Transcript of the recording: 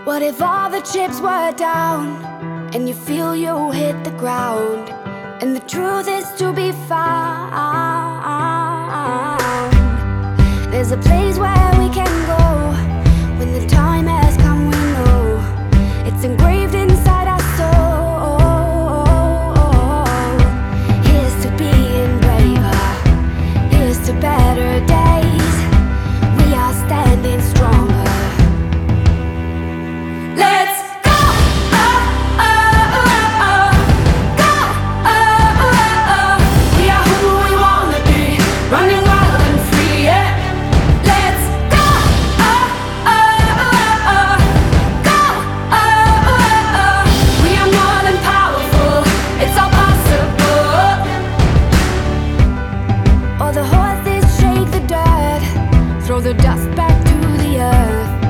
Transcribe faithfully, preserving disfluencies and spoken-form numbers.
What if all the chips were down and you feel you hit the ground, and the truth is to be found? There's a place where we can go when the time has come, we know. It's engraved inside our soul. Here's to being braver, here's to better days. We are standing stronger. Let's go! Oh, oh, oh, oh. Go! Oh, oh, oh. We are who we wanna be, running wild and free, yeah. Let's go! Oh, oh, oh, oh. Go! Oh, oh, oh. We are more than powerful, it's all possible. All the horses shake the dirt, throw the dust back to the earth.